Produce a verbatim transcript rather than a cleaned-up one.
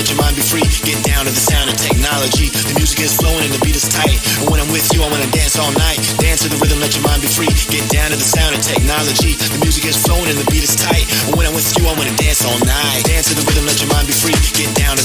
let your mind be free. Get down to the sound of technology. The music is flowing and the beat is tight. And when I'm with you, I wanna dance all night. Dance to the rhythm, let your mind be free. Get down to the sound of technology. The music is flowing and the beat is tight. And when I'm with you, I wanna dance all night. Dance to the rhythm, let your mind be free. Get down to